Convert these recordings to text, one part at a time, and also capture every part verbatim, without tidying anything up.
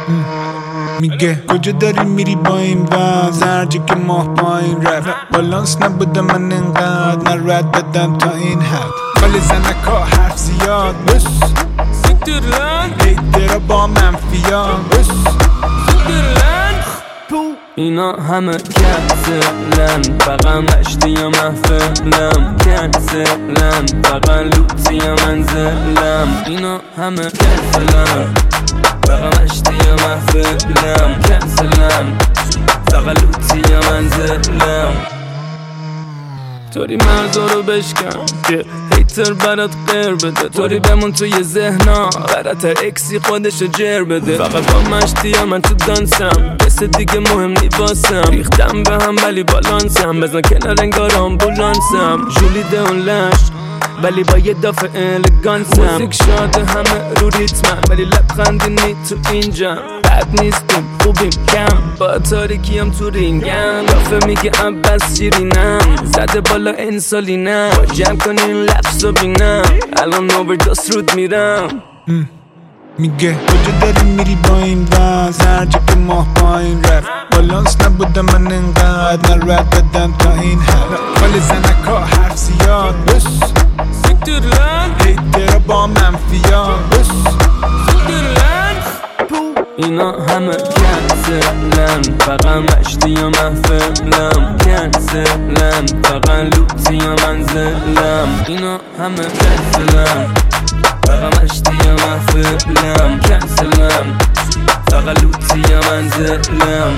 میگه کجا داری میری با این وضع هرجا که ماه پایین رفت بالانس نبوده من اینقدر من رد بدم تا این حد ولی زنکا حرف زیاد بس سیکترلن هیترا با منفیان بس سیکترلن اینا همه کنسلن فقط مشتی یا محفلم کنسلن فقط لوتی یا منزلم اینا همه کنسلن فقط مشتی یا محفلم کنسلن فقط لوتی یا منزلم طوری مرزا رو بشکن که هیتر برات غیر بده طوری بمون توی ذهنا برات هر اکسی خودشو جر بده فقط با مشتی یا من تو دانسم کس دیگه مهم نی واسم ریختم به هم ولی بالانسم بزن کنار انگار آمبولانسم جولیده اون لش ولی با یه دافع الگانسم موزیک شاده همه رو ریتمن ولی لبخندی نی تو اینجا بد نیستیم خوبیم کم با تاریکی هم تو رینگم دافع میگه عباس شیرینم زده بالا انسولینم با جمع کنین لفظ و بینم الان اووردوس رود میرم میگه کجا داری میری با این وضع هرجا که ماه پایین رفت بالانس نبوده من اینقدر من رد بدم تا این حد ولی زنکا حرف زیاد بس سیکترلن هیترا با منفیان بس سیکترلن اینا همه کنسلن فقط مشتی یا محفلم کنسلن فقط لوتی یا منزلم اینا همه کنسلن فقط مشتی یا محفلم کنسلم فقط لوتی یا منزلم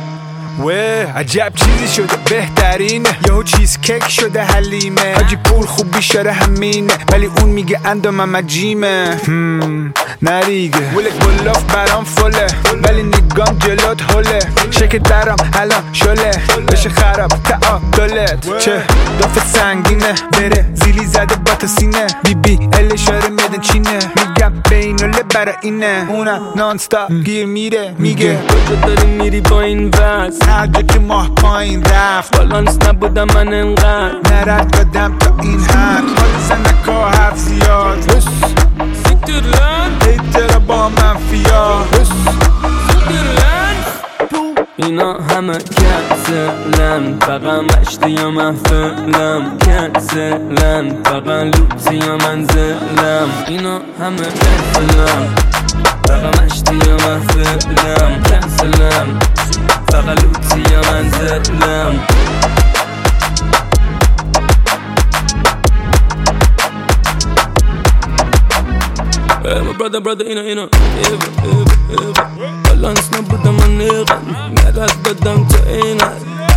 وه عجب چیزی شده بهترینه یهو چیز کیک شده حلیمه حاجی پول خوب بیشاره همینه ولی اون میگه اندامم عجیمه هم نریگه ولک بلاف برام فله ولی نگام جلوت هله شکل درام الان شله بشه خراب تعادلت چه دافت سنگینه بره زیلی زده با تا سینه بی بی ال اشاره میدن چینه میگم بینوله برا اینه اونم نانستا گیر میره میگه کجا داری میری با این وز هرجا که ماه پایین رفت بالانس نبودم من انقدر نرد بدم تا این حد حال زنکا حرف زیاد بس سیکترلن هیترا با منفیا بس سیکترلن اینا همه کنسلن فقط مشتی یا محفلم کنسلن فقط لوتی یا منزلم اینا همه کنسلن فقط مشتی یا محفلم کنسلن فقط لوتی یا منزلم Hey my brother brother اینا اینا ایوا ایوا ایوا بالانس نبودم من نیغم نرد بدم تا این